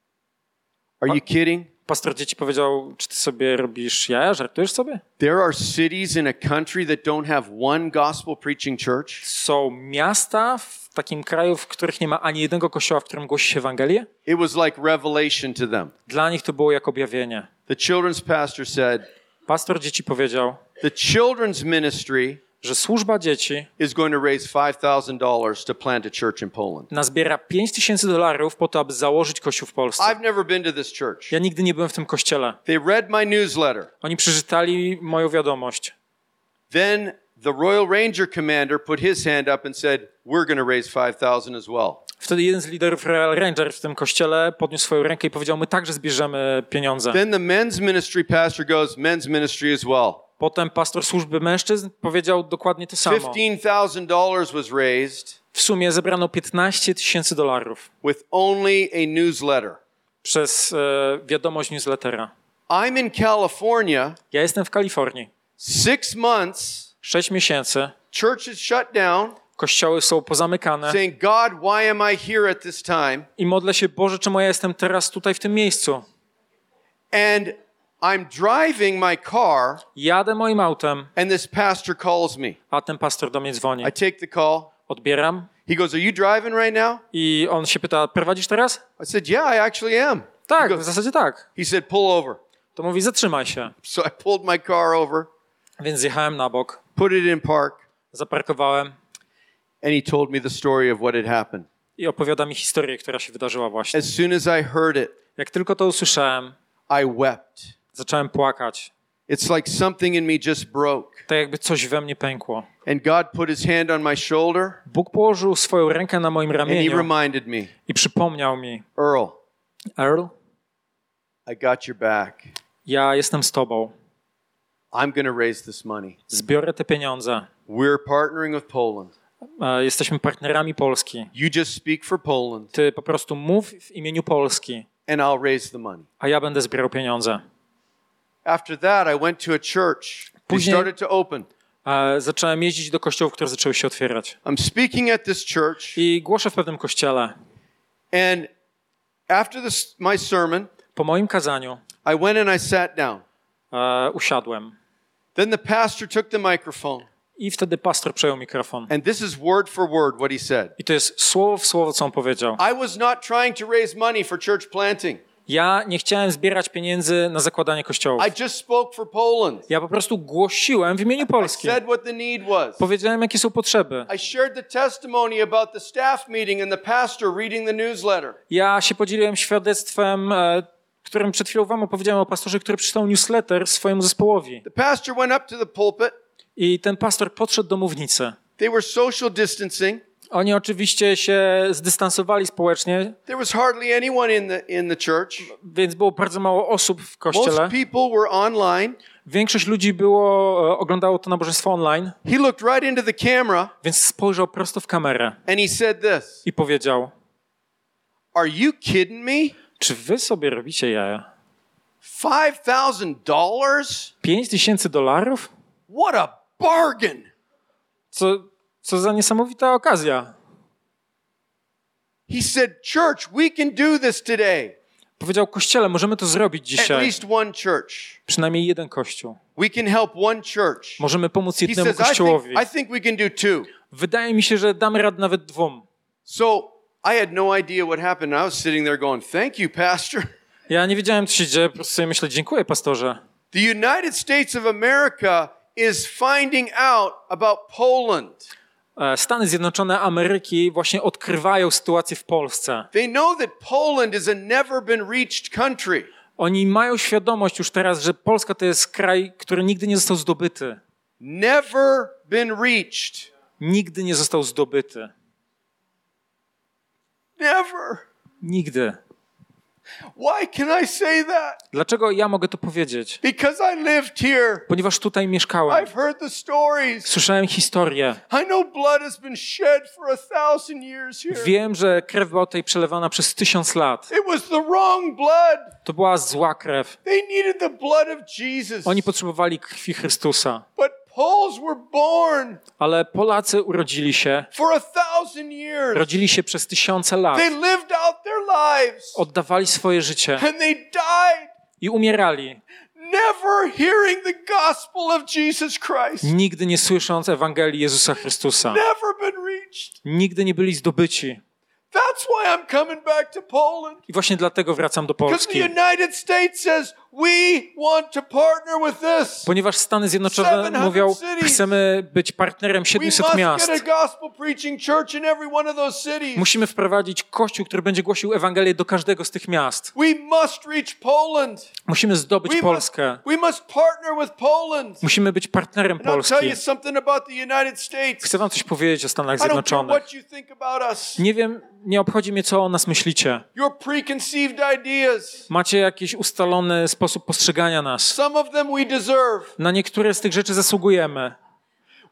are you kidding? Pastor dzieci powiedział, czy ty sobie robisz jaja, żartujesz sobie? There are cities in a country that don't have one gospel preaching church. Są miasta w takim kraju, w których nie ma ani jednego kościoła, w którym głosi się Ewangelię? It was like revelation to them. Dla nich to było jak objawienie. The children's pastor said, Pastor dzieci powiedział, the children's ministry że służba dzieci is going to raise five thousand dollars to plant a church in Poland. nazbiera pięć tysięcy dolarów po to, aby założyć kościół w Polsce. I've never been to this church. Ja nigdy nie byłem w tym kościele. They read my newsletter. Oni przeczytali moją wiadomość. Then the Royal Ranger commander put his hand up and said, we're going to raise five thousand as well. Wtedy jeden z liderów Royal Ranger w tym kościele podniósł swoją rękę i powiedział, my także zbierzemy pieniądze. Then the men's ministry pastor goes, men's ministry as well. Potem pastor służby mężczyzn powiedział dokładnie to samo. fifteen thousand dollars was raised W sumie zebrano piętnaście tysięcy dolarów with only a newsletter. przez e, wiadomość newslettera. I'm in California. Ja jestem w Kalifornii. Six months. Sześć miesięcy. Church is shut down. Kościoły są pozamykane. Saying, God, why am I here at this time? I modlę się, Boże, czemu ja jestem teraz tutaj w tym miejscu? And I'm driving my car. Jadę moim autem. And this pastor calls me. A ten pastor do mnie dzwoni. I take the call. Odbieram. He goes, are you driving right now? I on się pyta, prowadzisz teraz? I said, yeah, I actually am. Tak, goes, w zasadzie tak. He said, pull over. To mówi, zatrzymaj się. So I pulled my car over. Więc zjechałem na bok. Put it in park. Zaparkowałem. And he told me the story of what had happened. I opowiada mi historię, która się wydarzyła właśnie. As soon as I heard it, Jak tylko to usłyszałem, I wept. zacząłem płakać. It's like something in me just broke. Tak jakby coś we mnie pękło. And God put his hand on my shoulder. Bóg położył swoją rękę na moim And he ramieniu reminded me, i przypomniał mi, Earl, Earl, I got your back. ja jestem z tobą. I'm going to raise this money. Zbiorę te pieniądze. We're partnering with Poland. E, Jesteśmy partnerami Polski. You just speak for Poland. Ty po prostu mów w imieniu Polski, And I'll raise the money. a ja będę zbierał pieniądze. After that, I went to a church. They Później- started to open. E, Zacząłem jeździć do kościołów, które zaczęły się otwierać. I'm speaking at this church. I głoszę w pewnym kościele. And after this, my sermon, Po moim kazaniu I went and I sat down. e, usiadłem. Then the pastor took the microphone. I wtedy pastor przejął mikrofon. And this is word for word what he said. I to jest słowo w słowo, co on powiedział. I was not trying to raise money for church planting. Ja nie chciałem zbierać pieniędzy na zakładanie kościołów. I just spoke for Poland. Ja po prostu głosiłem w imieniu I Polski. said what the need was. Powiedziałem, jakie są potrzeby. I shared the testimony about the staff meeting and the pastor reading the newsletter. Ja się podzieliłem świadectwem, e, którym przed chwilą wam opowiedziałem o pastorze, który przeczytał newsletter swojemu zespołowi. The pastor went up to the pulpit. I ten pastor podszedł do mównicy. They were social distancing. Oni oczywiście się zdystansowali społecznie, There was hardly anyone in the in the church. więc było bardzo mało osób w Most kościele. people were online. Większość ludzi było, e, oglądało to nabożeństwo online, He looked right into the camera więc spojrzał prosto w kamerę and he said this. i powiedział, Are you kidding me? czy wy sobie robicie jaja? five thousand dollars? Pięć tysięcy dolarów? What a bargain. Co, co za niesamowita okazja. He said, "Church, we can do this today." Powiedział, kościele, możemy to zrobić At dzisiaj. least one church. Przynajmniej jeden kościół. We can help one church. Możemy pomóc He jednemu says, I think, kościołowi. I think we can do two. Wydaje mi się, że damy radę nawet dwóm. So I had no idea what happened. I was sitting there going, thank you, Pastor. Ja nie wiedziałem, co się dzieje, po prostu sobie myślę, dziękuję, pastorze. The United States of America is finding out about Poland. E, Stany Zjednoczone Ameryki właśnie odkrywają sytuację w Polsce. They know that Poland is a never been reached country. Oni mają świadomość już teraz, że Polska to jest kraj, który nigdy nie został zdobyty. Never been reached. Nigdy nie został zdobyty. Never. Nigdy. Why can I say that? Dlaczego ja mogę to powiedzieć? Because I lived here. Ponieważ tutaj mieszkałem. I've heard the stories. Słyszałem historię. I know blood has been shed for a thousand years here. Wiem, że krew była tutaj przelewana przez tysiąc lat. It was the wrong blood. To była zła krew. They needed the blood of Jesus. Oni potrzebowali krwi Chrystusa. But Poles were born Ale Polacy urodzili się, for a thousand years. rodzili się przez tysiące lat. They lived out their lives. Oddawali swoje życie And they died i umierali, never hearing the gospel of Jesus Christ. nigdy nie słysząc Ewangelii Jezusa Chrystusa. Never been reached. Nigdy nie byli zdobyci. That's why I'm coming back to Poland. I właśnie dlatego wracam do Because the Polski. United States says we want to partner with this. Ponieważ Stany Zjednoczone mówią, chcemy być partnerem We siedmiuset must miast. get a gospel preaching church in every one of those cities. Musimy wprowadzić kościół, który będzie głosił Ewangelię do każdego z tych miast. We must reach Poland. Musimy zdobyć We must, Polskę. we must partner with Poland. Musimy być partnerem And I'll tell Polski. you something about the United States. Chcę wam coś powiedzieć o Stanach I don't care Zjednoczonych. what you think about us. Nie wiem, nie obchodzi mnie, co o nas myślicie. Your preconceived ideas. Macie jakiś ustalony sposób postrzegania nas. Some of them we deserve. Na niektóre z tych rzeczy zasługujemy.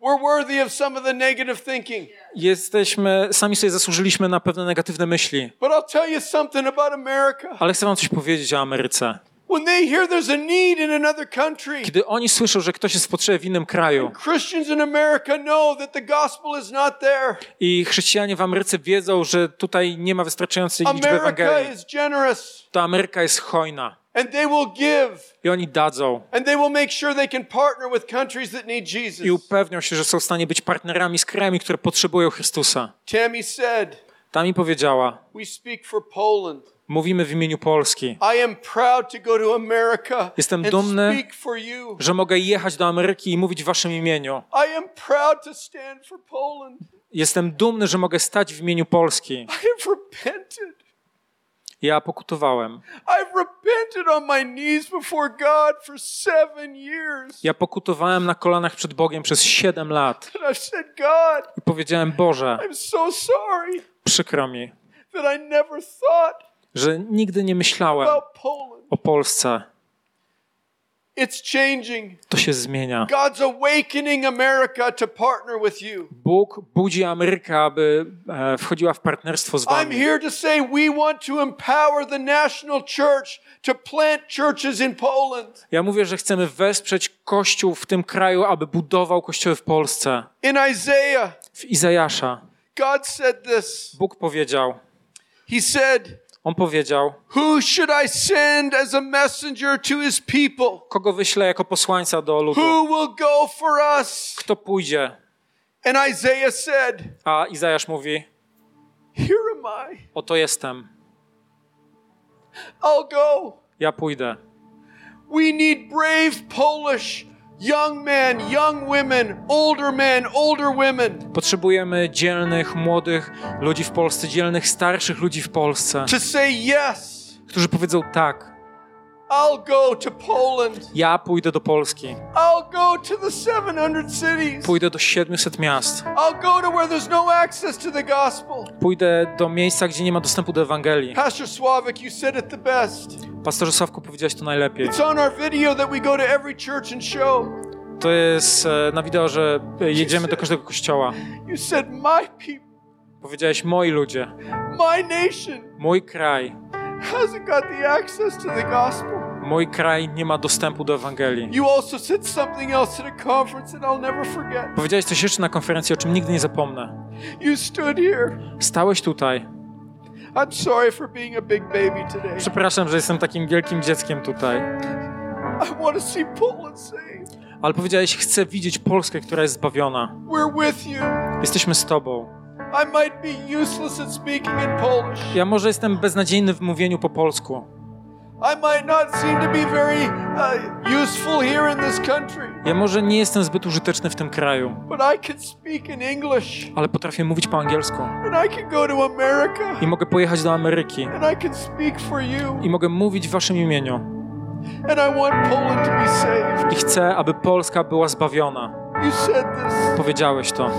We're worthy of some of the negative thinking. Jesteśmy, sami sobie zasłużyliśmy na pewne negatywne myśli. But I'll tell you something about America. Ale chcę wam coś powiedzieć o Ameryce. When they hear there's a need in another country, Kiedy oni słyszą, że ktoś jest w potrzebie w innym kraju Christians in America know that the gospel is not there. i chrześcijanie w Ameryce wiedzą, że tutaj nie ma wystarczającej liczby America Ewangelii, is generous, to Ameryka jest hojna and they will give, i oni dadzą and they will make sure they can partner with countries that need i Jesus. upewnią się, że są w stanie być partnerami z krajami, które potrzebują Chrystusa. Tammy said, Ta mi powiedziała, we speak for Poland. mówimy w imieniu Polski. I am proud to go to America Jestem and dumny, speak for you. że mogę jechać do Ameryki i mówić w waszym imieniu. I am proud to stand for Poland. Jestem dumny, że mogę stać w imieniu Polski. I have repented. Ja pokutowałem. I've repented on my knees before God for seven years. Ja pokutowałem na kolanach przed Bogiem przez siedem lat. And I've said, God, I powiedziałem, Boże, I'm so sorry przykro mi, that I never thought że nigdy nie myślałem about Poland. o Polsce. It's changing. To się zmienia. God's awakening America to partner with you. Bóg budzi Amerykę, aby e, wchodziła w partnerstwo z I'm wami. here to say we want to empower the national church to plant churches in Poland. Ja mówię, że chcemy wesprzeć Kościół w tym kraju, aby budował kościoły w Polsce. In Isaiah, W Izajasza God said this. Bóg powiedział, He said, On powiedział, who should I send as a messenger to his people? kogo wyślę jako posłańca do ludu? Who will go for us? Kto pójdzie? And Isaiah said, A Izajasz mówi, here am I. oto jestem, I'll go. ja pójdę. We need brave Polish young men, young women, older men, older women Potrzebujemy dzielnych, młodych ludzi w Polsce, dzielnych, starszych ludzi w Polsce, to say yes. którzy powiedzą tak, I'll go to Poland. ja pójdę do Polski, I'll go to the seven hundred cities. pójdę do siedmiuset miast, I'll go to where there's no access to the gospel. pójdę do miejsca, gdzie nie ma dostępu do Ewangelii. Pastor Sławik, you said it the best. Pastorze Sławku, powiedziałeś to najlepiej. It's on our video that we go to every church and show. To jest e, na wideo, że e, jedziemy do każdego kościoła. You said, my people, Powiedziałeś, moi ludzie, my nation mój kraj, hasn't got the access to the gospel. mój kraj nie ma dostępu do Ewangelii. You also said something else at a conference that I'll never forget. Powiedziałeś coś jeszcze na konferencji, o czym nigdy nie zapomnę. You stood here. Stałeś tutaj. I'm sorry for being a big baby today. Przepraszam, że jestem takim wielkim dzieckiem tutaj. I want to see Poland saved. Ale powiedziałeś, chcę widzieć Polskę, która jest zbawiona. We're with you. Jesteśmy z Tobą. I might be useless at speaking in Polish. Ja może jestem beznadziejny w mówieniu po polsku. I might not seem to be very uh, useful here in this country. Ja może nie jestem zbyt użyteczny w tym kraju, But I can speak in English. ale potrafię mówić po angielsku. And I can go to America. I mogę pojechać do Ameryki. And I can speak for you. I mogę mówić w Waszym imieniu. And I want Poland to be saved. I chcę, aby Polska była zbawiona. You said this. Powiedziałeś to.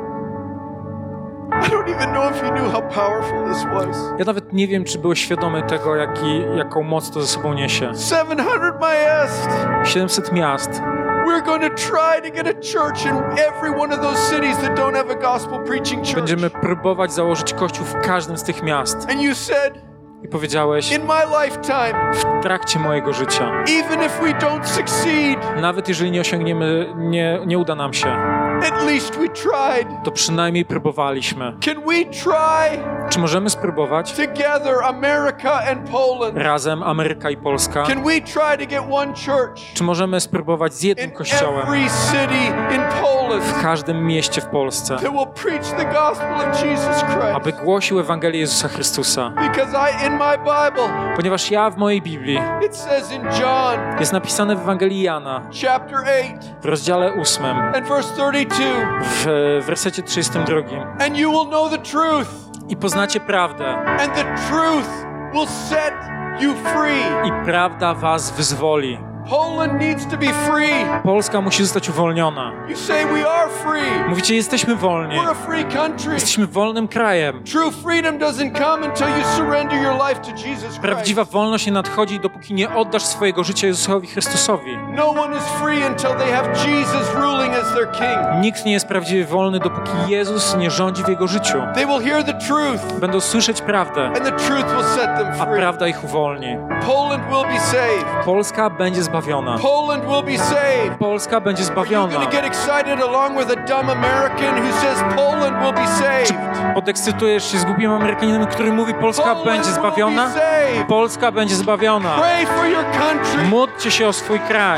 I don't even know if you knew how powerful this was. Ja nawet nie wiem, czy byłeś świadomy tego, jaki, jaką moc to ze sobą niesie. seven hundred miast. siedemset miast. We're going to try to get a church in every one of those cities that don't have a gospel preaching church. Będziemy próbować założyć kościół w każdym z tych miast. And you said, I powiedziałeś, in my lifetime, w trakcie mojego życia, even if we don't succeed, nawet jeżeli nie osiągniemy, nie, nie uda nam się, at least we tried. to przynajmniej próbowaliśmy. Can we try Czy możemy spróbować together, America and Poland? razem Ameryka i Polska? Can we try to get one church Czy możemy spróbować z jednym in kościołem every city in Poland w każdym mieście w Polsce, that will preach the gospel of Jesus aby Christ? głosił Ewangelię Jezusa Chrystusa? Because I, in my Bible, Ponieważ ja w mojej Biblii it says in John jest napisane w Ewangelii Jana chapter eight w rozdziale ósmym, and verse thirty-two, w wersecie trzydziestym drugim. and you will know the truth, I poznacie prawdę, and the truth will set you free. i prawda was wyzwoli. Poland needs to be free. Polska musi zostać uwolniona. You say we are free. Mówicie, jesteśmy wolni. We're a free country. Jesteśmy wolnym krajem. True freedom doesn't come until you surrender your life to Jesus Christ. Prawdziwa wolność nie nadchodzi, dopóki nie oddasz swojego życia Jezusowi Chrystusowi. No one is free until they have Jesus ruling as their king. Nikt nie jest prawdziwie wolny, dopóki Jezus nie rządzi w jego życiu. They will hear the truth, Będą słyszeć prawdę, and the truth will set them a free. prawda ich uwolni. Poland will be saved. Polska będzie zbawiona. Poland will be saved. Polska będzie Are you zbawiona. going to get excited along with a dumb American who says Poland will be saved? Podekscytujesz się z głupim Amerykaninem, który mówi Polska Poland będzie will zbawiona? be saved. Polska będzie zbawiona. Pray for your country. Módlcie się o swój kraj.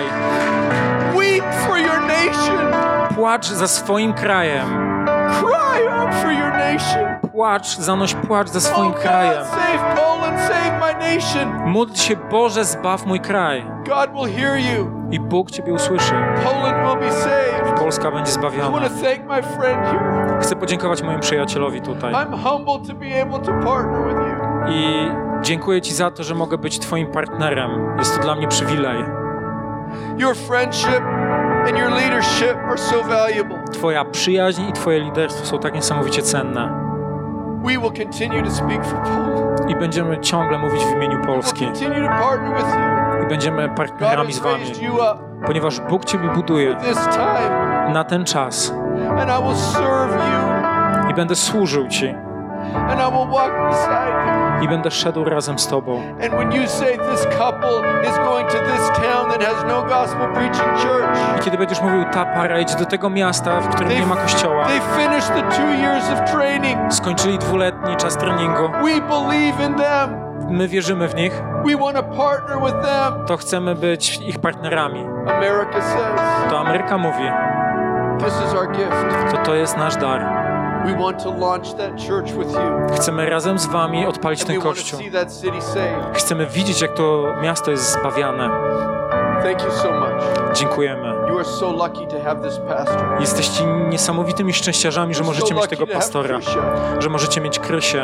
Weep for your nation. Płacz za swoim krajem. Cry out for your nation. Płacz, zanoś płacz za swoim Oh krajem. God, save Poland, save my nation. Módl się, Boże, zbaw mój kraj. God will hear you. I Bóg Ciebie usłyszy. Poland will be saved. Polska będzie I zbawiona. want to thank my friend here. Chcę podziękować mojemu przyjacielowi tutaj. I'm humbled to be able to partner with you. I dziękuję Ci za to, że mogę być Twoim partnerem. Jest to dla mnie przywilej. Your friendship and your leadership are so valuable. Twoja przyjaźń i Twoje liderstwo są tak niesamowicie cenne. We will continue to speak for Poland. I będziemy ciągle mówić w imieniu We'll Polski. continue to partner with you. I będziemy God partnerami z has Wami. raised you up Ponieważ Bóg Ciebie buduje this time, na ten czas. and I will serve you, I będę służył Ci. and I will walk beside you. I będę szedł razem z Tobą. And when you say this couple is going to this town that has no gospel preaching church, I kiedy będziesz mówił, ta para idzie do tego miasta, w którym nie ma kościoła. they finished the two years of training. Skończyli dwuletni czas treningu. We believe in them. My wierzymy w nich. We want to partner with them. To chcemy być ich partnerami. America says, To Ameryka mówi, this is our gift. to to jest nasz dar. We want to launch that church with you. Chcemy razem z Wami odpalić And ten we want to kościół. see that city saved. Chcemy widzieć, jak to miasto jest zbawiane. Thank you so much. Dziękujemy. You are so lucky to have this pastor. Jesteście niesamowitymi szczęściarzami, że You're możecie so mieć lucky tego to have pastora, Krisha. że możecie mieć Krysię.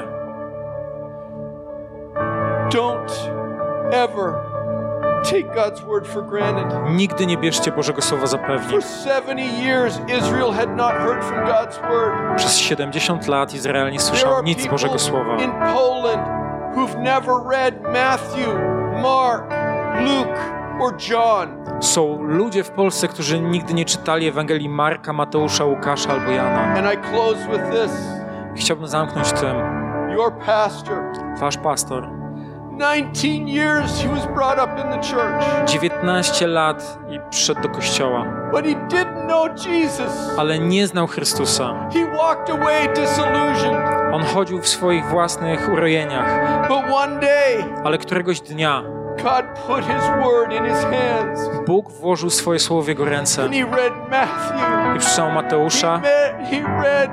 Don't ever take God's word for granted. Nigdy nie bierzcie Bożego Słowa za pewnie. For seventy years, Israel had not heard from God's word. Przez siedemdziesiąt lat Izrael nie There słyszał are nic z people Bożego Słowa. in Poland who've never read Matthew, Mark, Luke, or John. Są ludzie w Polsce, którzy nigdy nie czytali Ewangelii Marka, Mateusza, Łukasza albo Jana. And I close with this. Chciałbym zamknąć tym. Your pastor, Wasz pastor. nineteen years he was brought up in the church, dziewiętnaście lat i przyszedł do kościoła, but he didn't know Jesus. ale nie znał Chrystusa. He walked away disillusioned. On chodził w swoich własnych urojeniach, But one day, ale któregoś dnia God put his word in his hands. Bóg włożył swoje słowo w jego ręce And he read Matthew. i przeczytał He, Mateusza, met, he read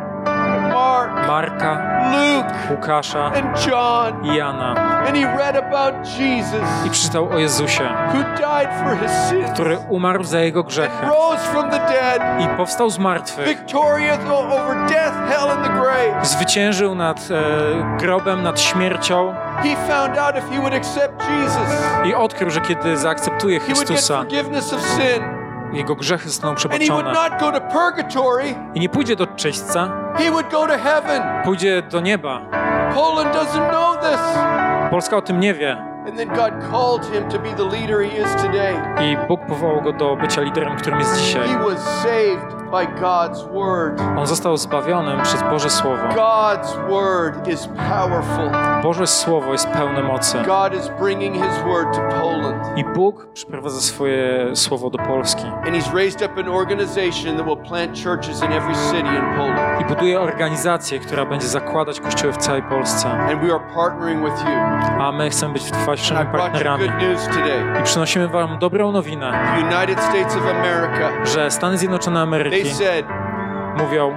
Mark, Marka, Luke, Łukasza and John. i Jana And he read about Jesus, i przeczytał o Jezusie, who died for his sins który umarł za jego and grzechy rose from the dead, i powstał z martwych, victorious o- over death, hell, and the grave. zwyciężył nad e, grobem, nad śmiercią He found out if he would accept Jesus, i odkrył, że kiedy zaakceptuje he would get Chrystusa, forgiveness of sin. jego grzechy zostaną And he would przebaczone not go to purgatory, i nie pójdzie do czyśćca, he would go to heaven. pójdzie do nieba. Poland doesn't know this. Polska o tym nie wie And then God called him to be the leader he is today. i Bóg powołał go do bycia liderem, którym jest dzisiaj. He was saved by God's word. On został zbawionym przez Boże Słowo. God's word is powerful. Boże Słowo jest pełne mocy. God is bringing his word to Poland. I Bóg przyprowadza swoje Słowo do Polski. And he's raised up an organization that will plant churches in every city in Poland. I buduje organizację, która będzie zakładać kościoły w całej Polsce. And we are partnering with you. A my chcemy być And waszymi I brought you partnerami. good news today. I przynosimy wam dobrą nowinę, The United States of America, że Stany Zjednoczone they Ameryki said, mówią,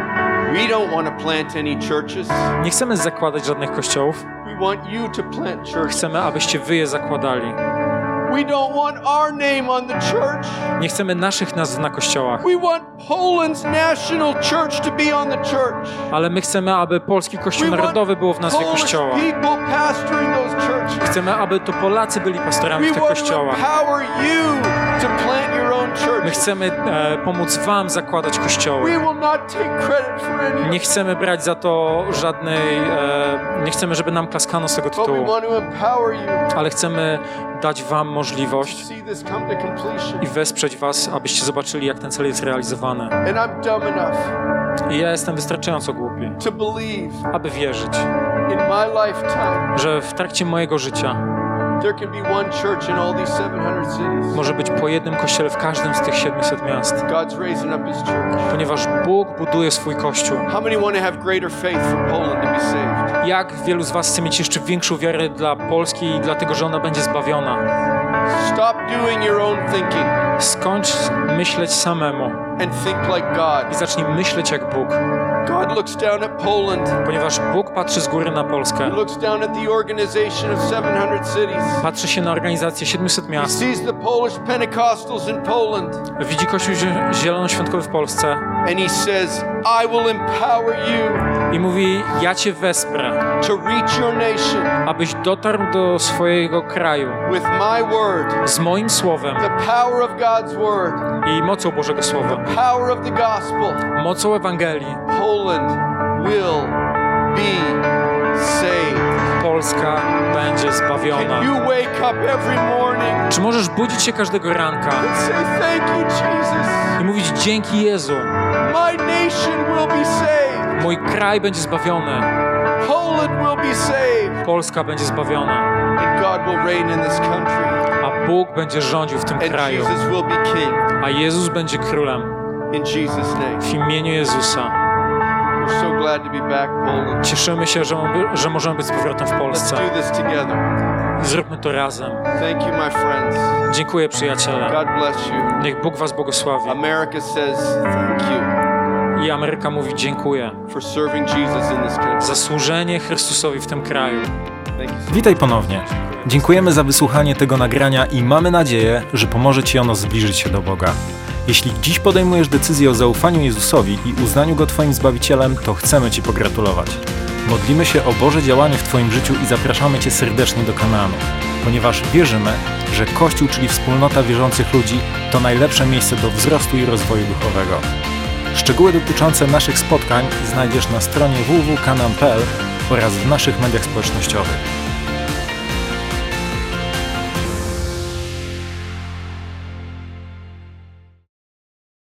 we don't want to plant any churches. nie chcemy zakładać żadnych kościołów, We want you to plant churches. chcemy, abyście wy je zakładali. We don't want our name on the church. Nie chcemy naszych nazw na kościołach, We want Poland's national church to be on the church. ale my chcemy, aby Polski Kościół We want Narodowy było w nazwie Polish kościoła. people pastoring those churches. Chcemy, aby to Polacy byli pastorami We w tych want to kościołach. empower you to plant your own My churches. chcemy e, pomóc wam zakładać kościoły. We will not take credit for any Nie of it, chcemy brać za to żadnej... E, nie chcemy, żeby nam klaskano z tego but we tytułu, want to empower you ale chcemy dać wam możliwość możliwość see this come to completion. i wesprzeć was, abyście zobaczyli, jak ten cel jest realizowany. And I'm dumb enough I ja jestem wystarczająco głupi, to believe aby wierzyć, in my lifetime że w trakcie mojego życia there can be one church in all these seven hundred cities. może być po jednym kościele w każdym z tych siedmiuset miast, God's raising up His church. ponieważ Bóg buduje swój Kościół. How many want to have greater faith for Poland to be saved? Jak wielu z was chce mieć jeszcze większą wiarę dla Polski i dlatego, że ona będzie zbawiona? Stop doing your own thinking Skończ myśleć samemu and think like God. i zacznij myśleć jak Bóg, God looks down at Poland. ponieważ Bóg patrzy z góry na Polskę. He looks down at the organization of seven hundred cities. Patrzy się na organizację siedmiuset He miast. sees the Polish Pentecostals in Poland. Widzi Kościół zie- zielonoświątkowy w Polsce And he says, I will empower you i mówi: ja cię wesprę, to reach your nation abyś dotarł do swojego kraju with my word, z moim słowem the power of God's word, i mocą Bożego Słowa, power of the gospel. mocą Ewangelii. Poland will be saved. Polska będzie zbawiona. Can you wake up every morning Czy możesz budzić się każdego ranka and say, thank you, Jesus. i mówić: dzięki Jezu, My nation will be saved. mój kraj będzie zbawiony, Poland will be saved. Polska będzie zbawiona, And God will reign in this country. a Bóg będzie rządził w tym And kraju, Jesus will be king. a Jezus będzie królem. In Jesus' name. W imieniu Jezusa. We're so glad to be back, Poland. Cieszymy się, że, że możemy być z powrotem w Let's Polsce. do this together. Zróbmy to razem. Thank you, my friends. Dziękuję, przyjaciele. God bless you. Niech Bóg was błogosławi. America says thank you I Ameryka mówi: dziękuję for serving Jesus in this country. za służenie Chrystusowi w tym kraju. Thank you. so Witaj ponownie. Dziękujemy za wysłuchanie tego nagrania i mamy nadzieję, że pomoże ci ono zbliżyć się do Boga. Jeśli dziś podejmujesz decyzję o zaufaniu Jezusowi i uznaniu Go Twoim Zbawicielem, to chcemy Ci pogratulować. Modlimy się o Boże działanie w Twoim życiu i zapraszamy Cię serdecznie do Kanaanu, ponieważ wierzymy, że Kościół, czyli wspólnota wierzących ludzi, to najlepsze miejsce do wzrostu i rozwoju duchowego. Szczegóły dotyczące naszych spotkań znajdziesz na stronie w w w kropka kanaan kropka p l oraz w naszych mediach społecznościowych.